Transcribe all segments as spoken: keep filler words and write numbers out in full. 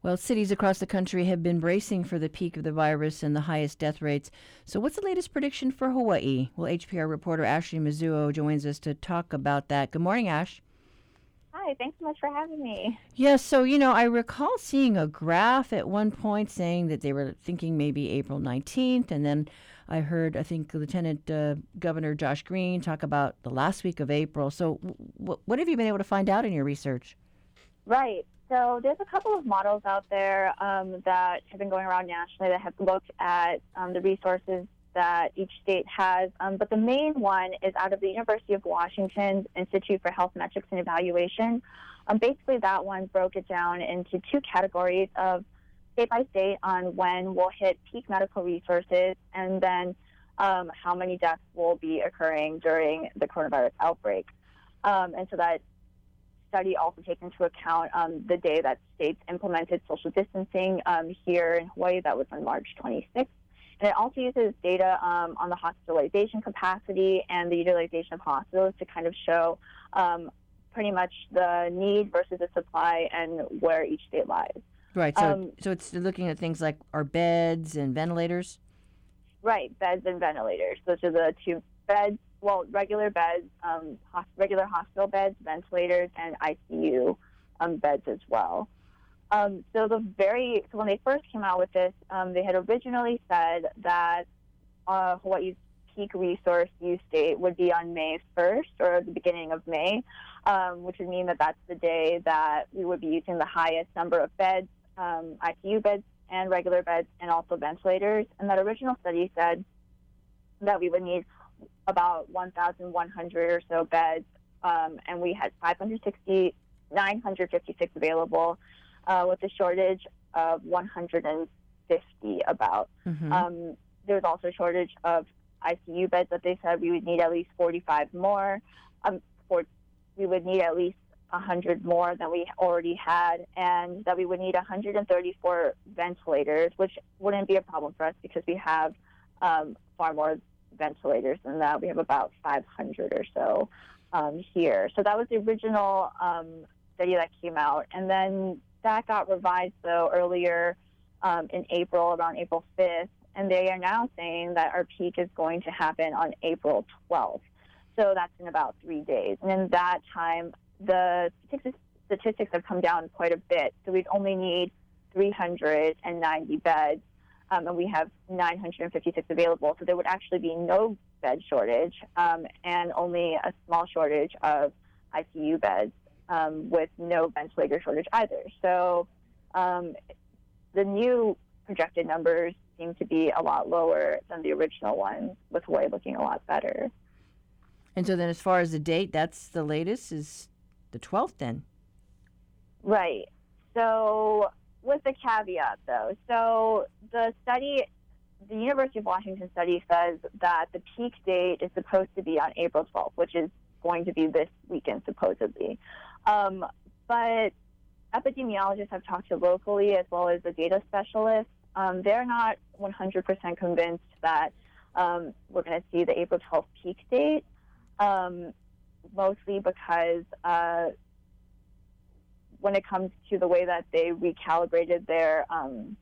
Well, cities across the country have been bracing for the peak of the virus and the highest death rates. So, what's the latest prediction for Hawaii? Well, H P R reporter Ashley Mizuo joins us to talk about that. Good morning, Ash. Hi, thanks so much for having me. Yes, so, you know, I recall seeing a graph at one point saying that they were thinking maybe April nineteenth. And then I heard, I think, Lieutenant uh, Governor Josh Green talk about the last week of April. So, w- what have you been able to find out in your research? Right. So there's a couple of models out there um, that have been going around nationally that have looked at um, the resources that each state has. Um, but the main one is out of the University of Washington's Institute for Health Metrics and Evaluation. Um, basically, that one broke it down into two categories of state by state on when we'll hit peak medical resources and then um, how many deaths will be occurring during the coronavirus outbreak. Um, and so that study also takes into account um, the day that states implemented social distancing um, here in Hawaii. That was on March twenty-sixth. And it also uses data um, on the hospitalization capacity and the utilization of hospitals to kind of show um, pretty much the need versus the supply and where each state lies. Right, so, Um, so it's looking at things like our beds and ventilators? right, beds and ventilators. Those are the two beds. Well, regular beds, um, hos- regular hospital beds, ventilators, and I C U um, beds as well. Um, so the very so when they first came out with this, um, they had originally said that uh, Hawaii's peak resource use date would be on May first or the beginning of May, um, which would mean that that's the day that we would be using the highest number of beds, um, I C U beds and regular beds, and also ventilators. And that original study said that we would need about one thousand one hundred or so beds, um, and we had five hundred sixty, nine hundred fifty-six available, uh, with a shortage of one hundred fifty about. Mm-hmm. Um, there was also a shortage of I C U beds that they said we would need at least forty-five more. Um, for, we would need at least one hundred more than we already had, and that we would need one hundred thirty-four ventilators, which wouldn't be a problem for us because we have um, far more ventilators than that. We have about five hundred or so um, here. So that was the original um, study that came out. And then that got revised, though, earlier um, in April, around April fifth. And they are now saying that our peak is going to happen on April twelfth. So that's in about three days. And in that time, the statistics, statistics have come down quite a bit. So we'd only need three hundred ninety beds. Um, and we have nine hundred fifty-six available. So there would actually be no bed shortage um, and only a small shortage of I C U beds um, with no ventilator shortage either. So um, the new projected numbers seem to be a lot lower than the original ones, with Hawaii looking a lot better. And so then as far as the date, that's the latest is the twelfth then? Right. So with the caveat, though, so the study, the University of Washington study says that the peak date is supposed to be on April twelfth, which is going to be this weekend, supposedly. Um, but epidemiologists I've talked to locally, as well as the data specialists, um, they're not one hundred percent convinced that um, we're going to see the April twelfth peak date, um, mostly because uh, when it comes to the way that they recalibrated their um,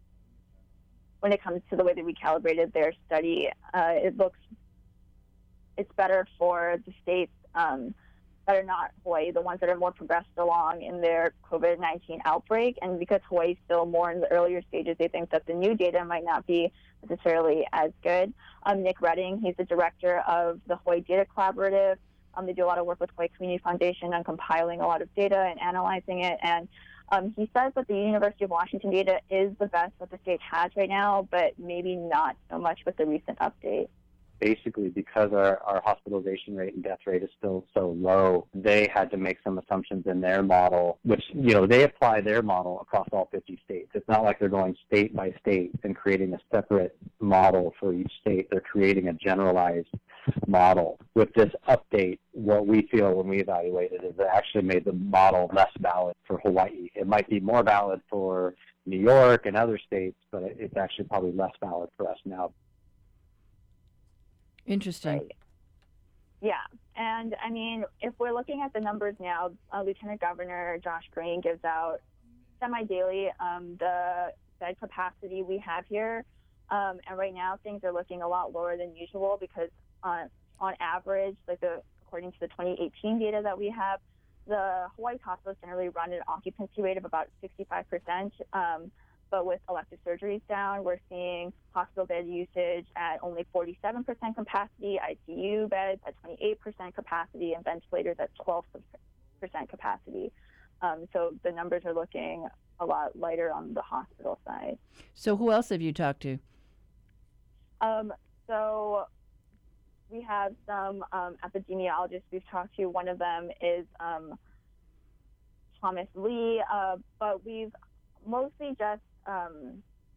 when it comes to the way they recalibrated their study, uh, it looks it's better for the states um, that are not Hawaii, the ones that are more progressed along in their COVID nineteen outbreak. And because Hawaii is still more in the earlier stages, they think that the new data might not be necessarily as good. Um, Nick Redding, he's the director of the Hawaii Data Collaborative. Um, they do a lot of work with Hawaii Community Foundation on compiling a lot of data and analyzing it. And um, he says that the University of Washington data is the best that the state has right now, but maybe not so much with the recent update. Basically, because our, our hospitalization rate and death rate is still so low, they had to make some assumptions in their model, which, you know, they apply their model across all fifty states. It's not like they're going state by state and creating a separate model for each state. They're creating a generalized model. With this update, what we feel when we evaluate it is it actually made the model less valid for Hawaii. It might be more valid for New York and other states, but it's actually probably less valid for us now. Interesting. Right. Yeah. And, I mean, if we're looking at the numbers now, uh, Lieutenant Governor Josh Green gives out semi-daily, um, the bed capacity we have here, um, and right now things are looking a lot lower than usual because on on average, like the according to the twenty eighteen data that we have, the Hawaii hospitals generally run an occupancy rate of about sixty-five percent. Um, but with elective surgeries down, we're seeing hospital bed usage at only forty-seven percent capacity, I C U beds at twenty-eight percent capacity, and ventilators at twelve percent capacity. Um, so the numbers are looking a lot lighter on the hospital side. So who else have you talked to? Um, so we have some um, epidemiologists we've talked to. One of them is um, Thomas Lee, uh, but we've mostly just um,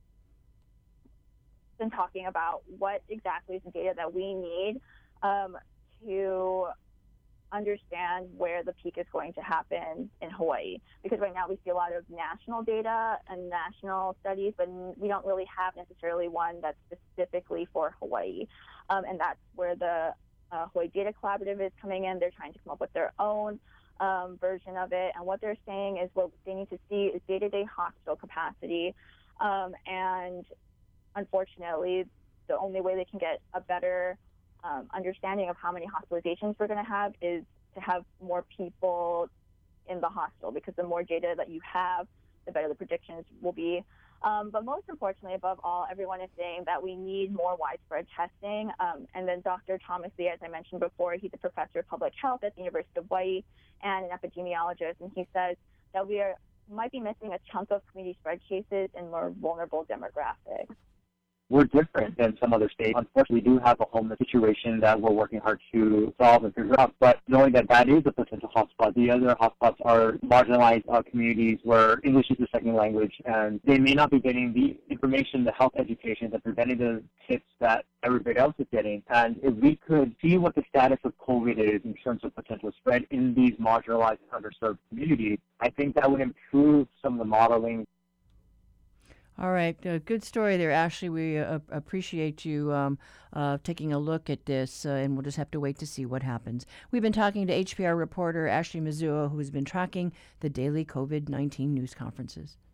been talking about what exactly is the data that we need um, to understand where the peak is going to happen in Hawaii. Because right now we see a lot of national data and national studies, but we don't really have necessarily one that's specifically for Hawaii. Um, and that's where the uh, Hawaii Data Collaborative is coming in. They're trying to come up with their own um, version of it. And what they're saying is what they need to see is day-to-day hospital capacity. Um, and unfortunately, the only way they can get a better Um, understanding of how many hospitalizations we're going to have is to have more people in the hospital, because the more data that you have, the better the predictions will be. Um, but most importantly, above all, everyone is saying that we need more widespread testing. Um, and then Doctor Thomas Lee, as I mentioned before, he's a professor of public health at the University of Hawaii and an epidemiologist, and he says that we are might be missing a chunk of community spread cases in more vulnerable demographics. We're different than some other states. Unfortunately, we do have a homeless situation that we're working hard to solve and figure out. But knowing that that is a potential hotspot, the other hotspots are marginalized uh, communities where English is a second language, and they may not be getting the information, the health education, the preventative tips that everybody else is getting. And if we could see what the status of COVID is in terms of potential spread in these marginalized and underserved communities, I think that would improve some of the modeling. All right, uh, good story there, Ashley. We uh, appreciate you um, uh, taking a look at this, uh, and we'll just have to wait to see what happens. We've been talking to H P R reporter Ashley Misua, who has been tracking the daily COVID nineteen news conferences.